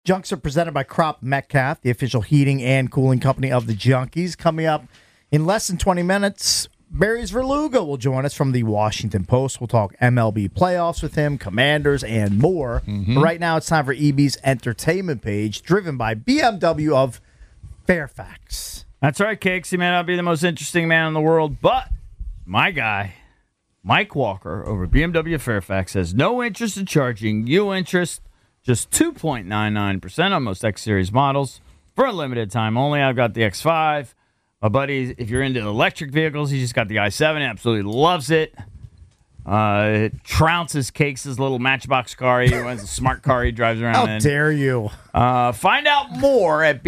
Junks are presented by Crop Metcalf, the official heating and cooling company of the Junkies. Coming up in less than 20 minutes, Barry Verluga will join us from the Washington Post. We'll talk MLB playoffs with him, Commanders, and more. But right now, it's time for EB's entertainment page, driven by BMW of Fairfax. That's right, Cakes. He may not be the most interesting man in the world, but my guy, Mike Walker, over at BMW Fairfax, has no interest in charging you interest, just 2.99% on most X-Series models for a limited time only. I've got the X5. My buddy, if you're into electric vehicles, he just got the i7. Absolutely loves it. It trounces Cakes' little Matchbox car. He runs a smart car he drives around in. How dare you? Find out more at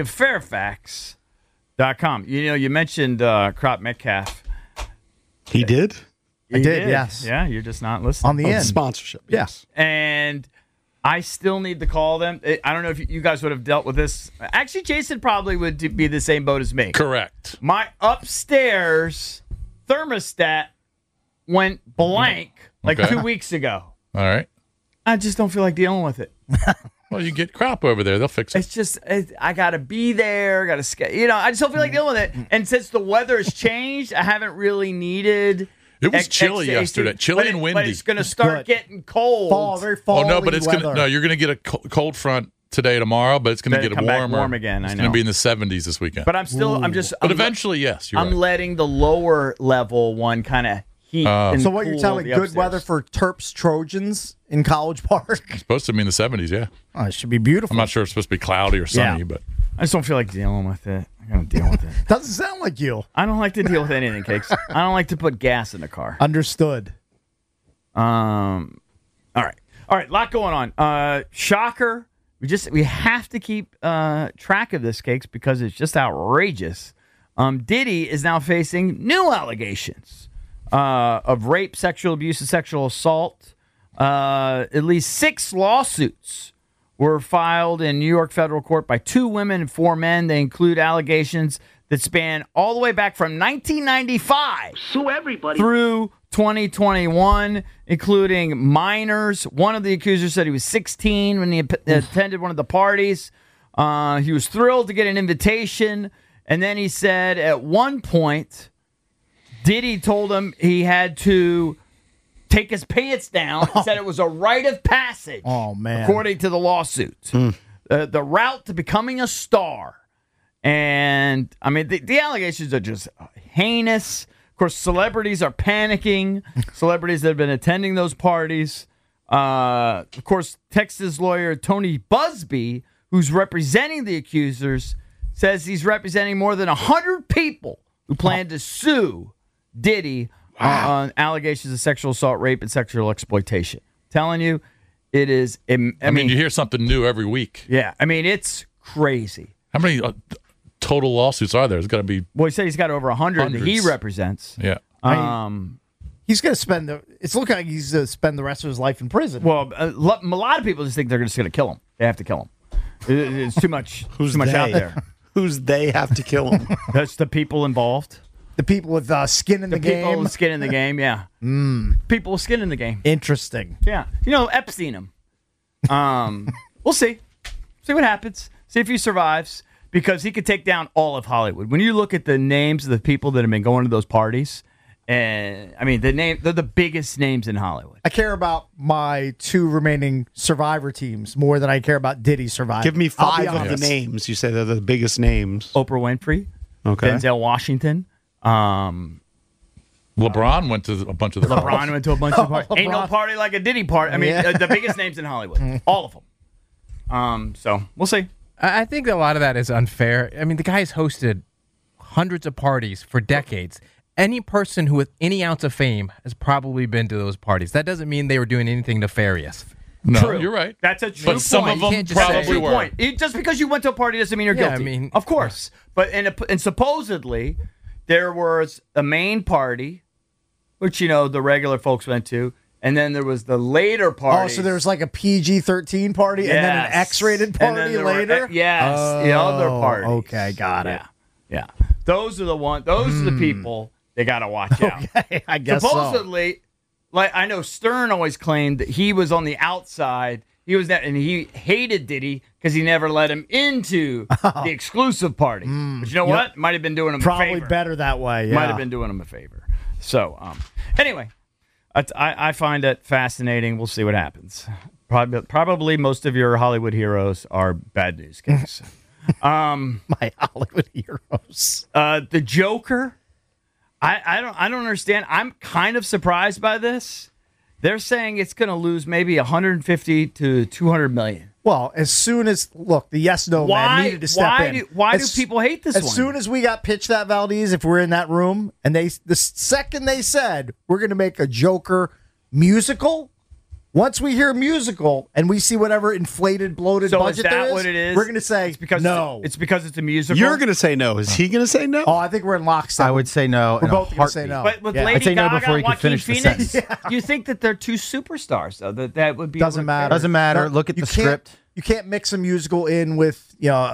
BMWFairfax.com. You know, you mentioned Crop Metcalf. He did? I did, yes. Yeah, you're just not listening. On the end. Sponsorship. Yes. And I still need to call them. I don't know if you guys would have dealt with this. Actually, Jason probably would be the same boat as me. Correct. My upstairs thermostat went blank like 2 weeks ago. All right. I just don't feel like dealing with it. Well, you get Crop over there. They'll fix it. It's just, I got to be there. I just don't feel like dealing with it. And since the weather has changed, I haven't really needed. It was chilly yesterday. Chilly and windy. But it's going to start getting cold. Very fall. Oh, no, but it's going to. No, you're going to get a cold front today, tomorrow, but it's going to get come warmer. back warm again. It's I know. going to be in the 70s this weekend. But I'm still, But eventually, yes, you're I'm right. letting the lower level one kind of heat. And So what you're cool telling me, the good upstairs. weather for Terps Trojans in College Park? It's supposed to be in the 70s, yeah. Oh, it should be beautiful. I'm not sure it's supposed to be cloudy or sunny, Yeah. but I just don't feel like dealing with it. I gotta deal with it. Doesn't sound like you. I don't like to deal with anything, Cakes. I don't like to put gas in the car. Understood. All right. Lot going on. Shocker. We have to keep track of this, Cakes, because it's just outrageous. Diddy is now facing new allegations of rape, sexual abuse, and sexual assault. At least 6 lawsuits were filed in New York federal court by 2 women and 4 men. They include allegations that span all the way back from 1995 through 2021, including minors. One of the accusers said he was 16 when he attended one of the parties. He was thrilled to get an invitation. And then he said at one point, Diddy told him he had to take his pants down. He said it was a rite of passage. Oh, man. According to the lawsuit. The route to becoming a star. And, I mean, the allegations are just heinous. Of course, celebrities are panicking. Celebrities that have been attending those parties. Of course, Texas lawyer Tony Busby, who's representing the accusers, says he's representing more than 100 people who plan to sue Diddy on allegations of sexual assault, rape, and sexual exploitation. Telling you, it is. I mean, you hear something new every week. Yeah, I mean, it's crazy. How many total lawsuits are there? It's got to be. Well, he said he's got over 100 that he Hundreds. represents. Yeah. He's going to spend it's looking like he's going to spend the rest of his life in prison. Well, a lot of people just think they're just going to kill him. They have to kill him. It's too much. Who's too much they? out there. Who's they have to kill him? That's the people involved. The people with skin in the People game. with skin in the game. Yeah. People with skin in the game. Interesting. Yeah. You know, Epstein him. We'll see. See what happens. See if he survives. Because he could take down all of Hollywood. When you look at the names of the people that have been going to those parties, and I mean, they're the biggest names in Hollywood. I care about my 2 remaining Survivor teams more than I care about Diddy surviving. Give me I'll be 5 of the honest. names. You say they're the biggest names. Oprah Winfrey, Okay. Denzel Washington. LeBron went to a bunch of the LeBron went to a bunch of parties. Ain't no LeBron. party like a Diddy party. I mean, the biggest names in Hollywood. All of them. So, we'll see. I think a lot of that is unfair. I mean, the guy's hosted hundreds of parties for decades. Any person who with any ounce of fame has probably been to those parties. That doesn't mean they were doing anything nefarious. No, True. you're right. That's a true But some point. of You them can't just say- probably True were. point. Just because you went to a party doesn't mean you're Yeah, guilty. I mean- of course. But and supposedly there was a main party, which the regular folks went to, and then there was the later party. Oh, so there was like a PG-13 party and then an X-rated And then party there were- later? yes, the other parties. Okay, got it. Yeah. Those are the ones. Those are the people they got to watch out. Okay, I guess so. Supposedly, like I know Stern always claimed that he was on the outside He was that, and he hated Diddy because he never let him into the exclusive party. But you know what? Might have been doing him a Probably favor. better that way. Yeah. Might have been doing him a favor. So, anyway, I find it fascinating. We'll see what happens. Probably most of your Hollywood heroes are bad news case. My Hollywood heroes. The Joker. I don't understand. I'm kind of surprised by this. They're saying it's going to lose maybe 150 to 200 million. Well, as soon as the yes no man needed to step in. Why do people hate this one? As soon as we got pitched that, Valdez, if we're in that room, and the second they said we're going to make a Joker musical, once we hear musical and we see whatever inflated, bloated so budget is that there is, what it is? we're going to say no. It's because it's a musical. You're going to say no. Is he going to say no? Oh, I think we're in lockstep. I would say no. We're in a both going to say no. heartbeat. But with Yeah. Lady I'd say no Gaga before and you could Joaquin finish the Phoenix, sentence. you think that they're two superstars, though. That would be Doesn't matter. Doesn't matter. No, Look at you the can't- script. You can't mix a musical in with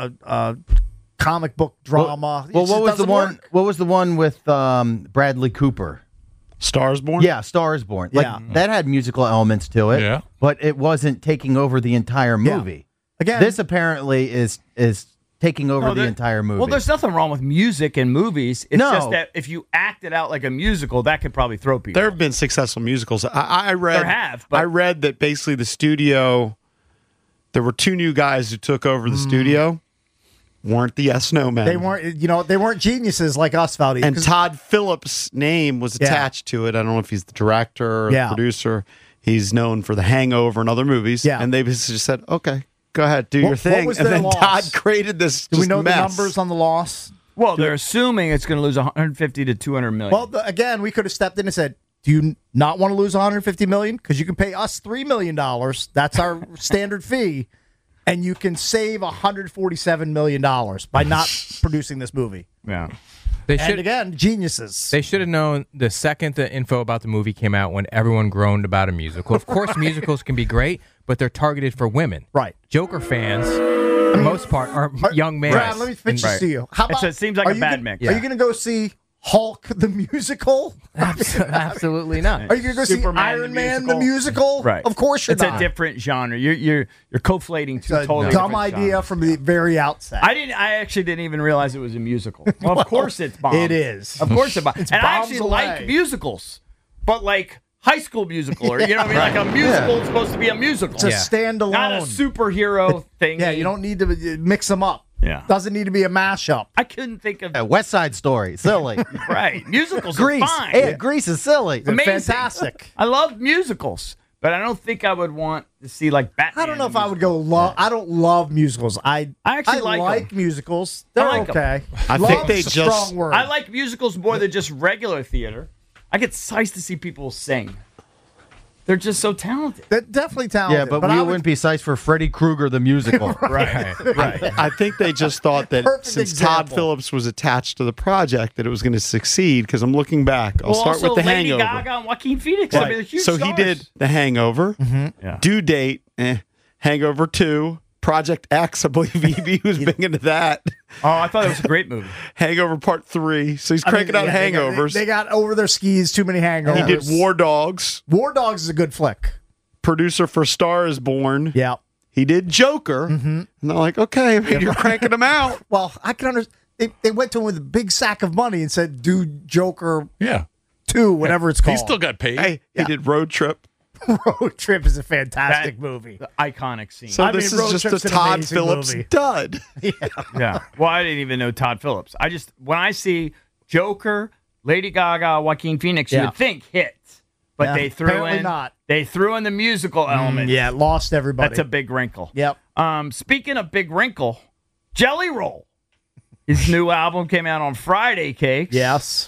a comic book drama. Well, It just what was the doesn't one? work. What was the one with Bradley Cooper? Stars Born? Yeah, Star is Born. Like Yeah. that had musical elements to it. Yeah. But it wasn't taking over the entire Yeah. movie. Again, This apparently is taking over No, the there- entire movie. Well, there's nothing wrong with music in movies. It's No. just that if you act it out like a musical, that could probably throw people. There have been successful musicals. I read. There have, but- I read that basically the studio. There were two new guys who took over the studio. Weren't the yes no men? they weren't. They weren't geniuses like us, Valdez. And 'cause- Todd Phillips' name was Yeah. attached to it. I don't know if he's the director or Yeah. the producer. He's known for The Hangover and other movies. Yeah. And they basically just said, "Okay, go ahead, do your What thing." was And their then loss? Todd created this. do we just know mess. the numbers on the loss? well, they're assuming it's going to lose 150 to 200 million. Well, again, we could have stepped in and said, "Do you not want to lose 150 million? Because you can pay us $3 million. That's our standard fee, and you can save $147 million by not producing this movie." yeah. They And should again, geniuses. They should have known the second the info about the movie came out when everyone groaned about a musical. Of course, musicals can be great, but they're targeted for women. Right. Joker fans, for the most part, are young males. Brad, let me pitch this to you. How about, It seems like are a you bad gonna- mix. Are you going to go see Hulk the musical? Absolutely not. Are you going to go see Superman Iron the Man the musical? musical? Right. Of course you're It's not. a different genre. You're conflating two It's a totally dumb different idea genres. from the very outset. I actually didn't even realize it was a musical. Well, of course it's bombs. it is. Of course it bombs. It's And I bombs actually away. like musicals, but like High School Musical, or you know what I mean? Like a musical is supposed to be a musical, It's a Yeah. standalone. not a superhero thing. Yeah, you don't need to mix them up. Yeah. Doesn't need to be a mashup. I couldn't think of West Side Story, silly. right. Musicals Grease, are fine. yeah, Grease is silly. Amazing. Fantastic. I love musicals, but I don't think I would want to see like Batman. I don't know if I would go love. I don't love musicals. I actually like 'em. musicals. They're like 'em. okay. I think Love's they a just- strong word. I like musicals more than just regular theater. I get psyched to see people sing. They're just so talented. They're definitely talented. Yeah, but I we would- wouldn't be psyched for Freddy Krueger the musical. Right. Right. I think they just thought that Perfect since Todd example. Phillips was attached to the project, that it was going to succeed. Because I'm looking back, I'll Well, start also with The Lady Hangover. Gaga and Joaquin Phoenix. I mean, they're huge So he stars. did The Hangover, Yeah. Due Date, Hangover 2, Project X. I believe he was big into that. Oh, I thought it was a great movie. Hangover Part 3. So he's I mean, cranking out yeah, hangovers. They got over their skis. Too many hangovers. He did War Dogs. War Dogs is a good flick. Producer for Star is Born. Yeah. He did Joker. And they're like, okay, I mean, you're cranking them out. Well, I can understand. They went to him with a big sack of money and said, "Do Joker Yeah. 2, whatever it's called." He still got paid. Hey, he did Road Trip. Road Trip is a fantastic That- movie. The iconic scene. So I this mean, Road is just Trip's a an Todd amazing Phillips movie. dud. Yeah. Well, I didn't even know Todd Phillips. When I see Joker, Lady Gaga, Joaquin Phoenix, you Yeah. would think hits, but Yeah, they threw apparently in not. They threw in the musical element. Yeah, lost everybody. That's a big wrinkle. Yep. Speaking of big wrinkle, Jelly Roll. His new album came out on Friday, Cakes. Yes.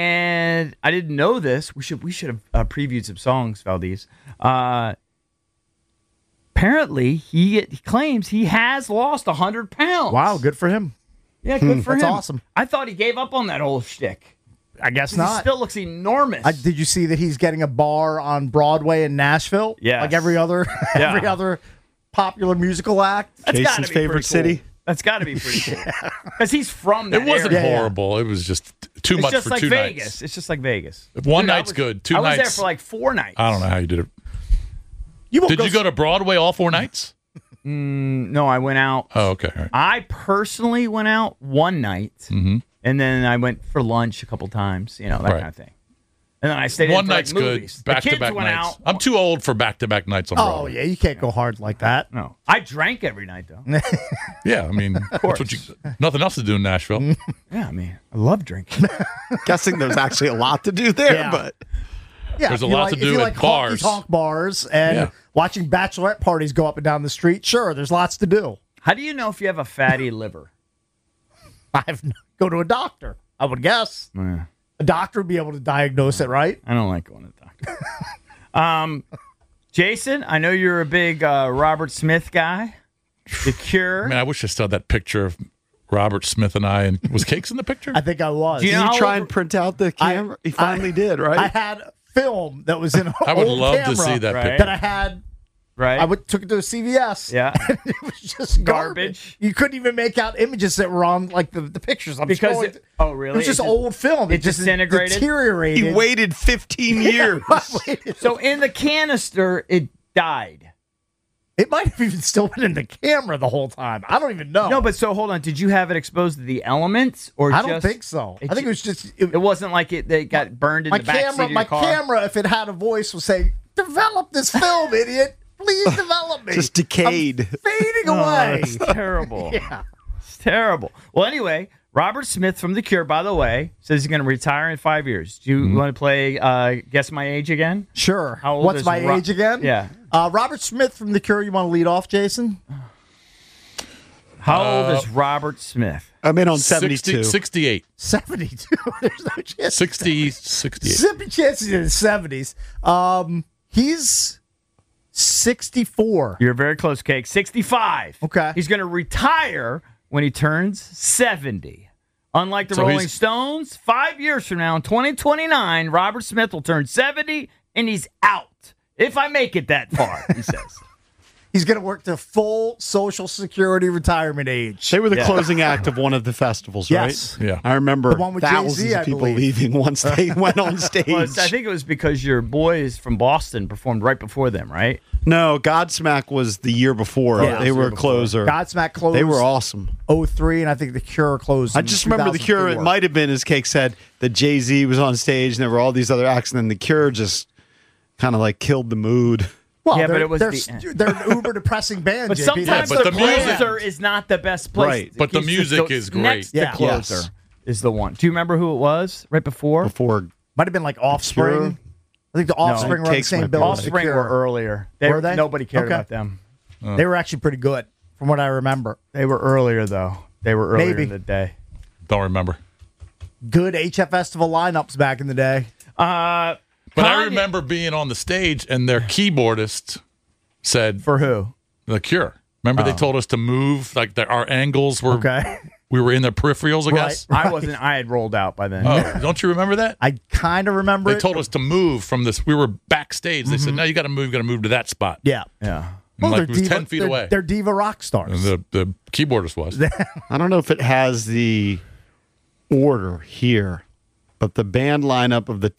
And I didn't know this. We should have previewed some songs, Valdez. Apparently, he claims he has lost 100 pounds. Wow, good for him. Yeah, good for That's him. awesome. I thought he gave up on that whole shtick. I guess He not. still looks enormous. Did you see that he's getting a bar on Broadway in Nashville? Yes. Like every other Yeah. every other popular musical act. That's gotta Jason's be favorite pretty city? cool. That's got to be pretty cool. Because he's from that It wasn't area. Yeah. horrible. It was just too It's much just for like 2 Vegas. nights. It's just like Vegas. One Dude, I night's was- good. 2 I was there nights. for like 4 nights. I don't know how you did it. You won't Did you go to Broadway all 4 nights? No, I went out. Oh, okay. All right. I personally went out one night, and then I went for lunch a couple times, that Right. kind of thing. And then I stayed One in for, night's movies. good. Back the to kids back went nights. out. I'm too old for back to back nights on Oh, Broadway. yeah, you can't go hard like that. No, I drank every night though. Yeah, I mean, that's what nothing else to do in Nashville. Yeah, I mean, I love drinking. Guessing there's actually a lot to do there, Yeah. but Yeah, There's if a you lot to if do you at like bars. honky-tonk bars and Yeah. watching bachelorette parties go up and down the street, sure, there's lots to do. How do you know if you have a fatty liver? Go to a doctor, I would guess. Yeah. A doctor would be able to diagnose it, right? I don't like going to the doctor. Jason, I know you're a big Robert Smith guy. The Cure. Man, I wish I still had that picture of Robert Smith and I. And was Cakes in the picture? I think I was. Do you did know he how try old- and print out the camera? He finally did, right? I had film that was in an I would old love camera to see that Right. picture. that I had. Right? I took it to a CVS. Yeah. And it was just Garbage. You couldn't even make out images that were on like the pictures. I'm Because scrolling- oh, really? It was just It just- old film. it disintegrated? deteriorated. he waited 15 years. So in the canister, it died. It might have even still been in the camera the whole time. I don't even know. No, but so hold on. Did you have it exposed to the elements, or I don't just, think so. I think it was just It wasn't like they got burned in my the back seat camera. of your My car. camera, if it had a voice, was saying, "Develop this film, idiot! Please develop me." Just decayed. Fading Oh, away. it's terrible. Yeah. It's terrible. Well, anyway, Robert Smith from The Cure, by the way, says he's going to retire in 5 years. Do you want to play Guess My Age again? Sure. How old What's is my age again? Yeah. Robert Smith from The Cure. You want to lead off, Jason? How old is Robert Smith? I'm in on 60, 72. 68. 72. There's no chance. 60, 68. Zippy chances in his 70s. He's 64. You're very close, Cake. 65. Okay. He's going to retire when he turns 70. Unlike the So Rolling he's- Stones, 5 years from now, in 2029, Robert Smith will turn 70 and he's out. If I make it that far, he says. He's going to work to full Social Security retirement age. They were the closing act of one of the festivals, Yes. right? Yeah. I remember The one with thousands Jay-Z, I of people believe. leaving once they went on stage. Well, I think it was because your boys from Boston performed right before them, right? No, Godsmack was the year before. Yeah, They were a closer. Godsmack closed They were awesome. 03, and I think The Cure closed I in just remember The Cure. It 2004. might have been, as Cake said, that Jay-Z was on stage and there were all these other acts, and then The Cure just kind of like killed the mood. Well, Yeah, but they're, it was they're an uber depressing band. But JP. sometimes That's but the the music- closer is not the best place. Right, but the He's music the- is great. Next Yeah. to closer Yes. is the one. Do you remember who it was right before? Before might have been like Offspring. Cure? I think the Offspring were on the Cakes same might be bill right. as The Offspring Cure. were earlier. Were they? Nobody cared Okay. about them. They were actually pretty good, from what I remember. They were earlier, though. They were earlier Maybe. in the day. Don't remember. Good HF Festival lineups back in the day. But I Kanye- remember being on the stage and their keyboardist said, For who? The Cure. Remember they told us to move, like our angles were, Okay. we were in the peripherals, I guess. I wasn't. I had rolled out by then. Oh, don't you remember that? I kind of remember They it. told us to move from this. We were backstage. They said, no, you got to move to that spot. Yeah. Yeah. And like they're it was 10 feet they're- away. They're diva rock stars. And the keyboardist was. I don't know if it has the order here, but the band lineup of the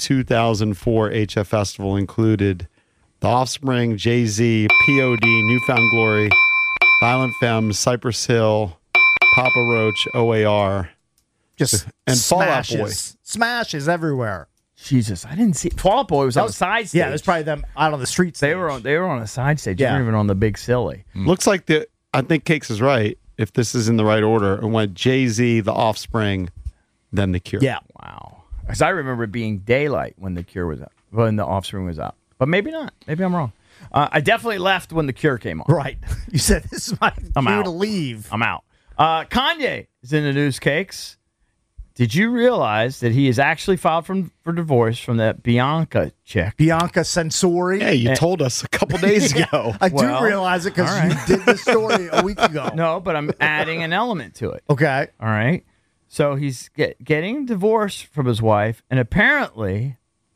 2004 HF Festival included The Offspring, Jay-Z, POD, Newfound Glory, Violent Femmes, Cypress Hill, Papa Roach, OAR. Just And Fall Out smashes. Smashes everywhere. Jesus, I didn't see. Fall Out Boy was on the side stage. Yeah, it was probably them out on the streets. They were on a side stage. They Yeah. weren't even on the big silly. Looks like I think Cakes is right, if this is in the right order. It went Jay-Z, The Offspring, then The Cure. Yeah. Wow. Because I remember it being daylight when the Cure was up, when the Offspring was up. But maybe not. Maybe I'm wrong. I definitely left when the Cure came on. Right. You said this is my I'm cue out. to leave. I'm out. Kanye is in the news, Cakes. Did you realize that he is actually filed for divorce from that Bianca chick? Bianca Sensori. Hey, you told us a couple days ago. I Well, do realize it because all right. you did the story a week ago. No, but I'm adding an element to it. Okay. All right. So he's getting divorced from his wife, and apparently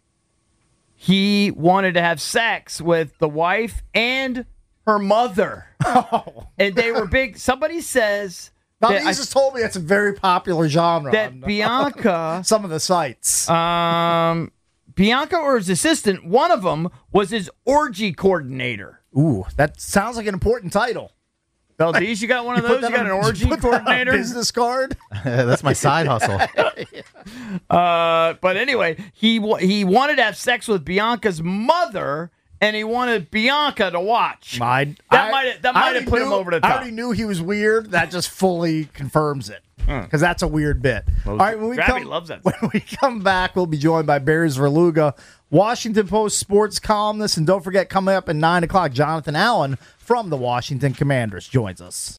he wanted to have sex with the wife and her mother. And they were big. Somebody says Now, that, you just told me it's a very popular genre. that on Bianca, some of the sites. Bianca or his assistant, one of them was his orgy coordinator. Ooh, that sounds like an important title. Valdez, you got one of those? You got an orgy coordinator? Business card? That's my side hustle. But anyway, he wanted to have sex with Bianca's mother, and he wanted Bianca to watch. That might have put him over the top. I already knew he was weird. That just fully confirms it. Because that's a weird bit. Well, All right, when Gravity loves that. When we come back, we'll be joined by Barry's Verluga, Washington Post sports columnist, and don't forget, coming up at 9 o'clock, Jonathan Allen from the Washington Commanders joins us.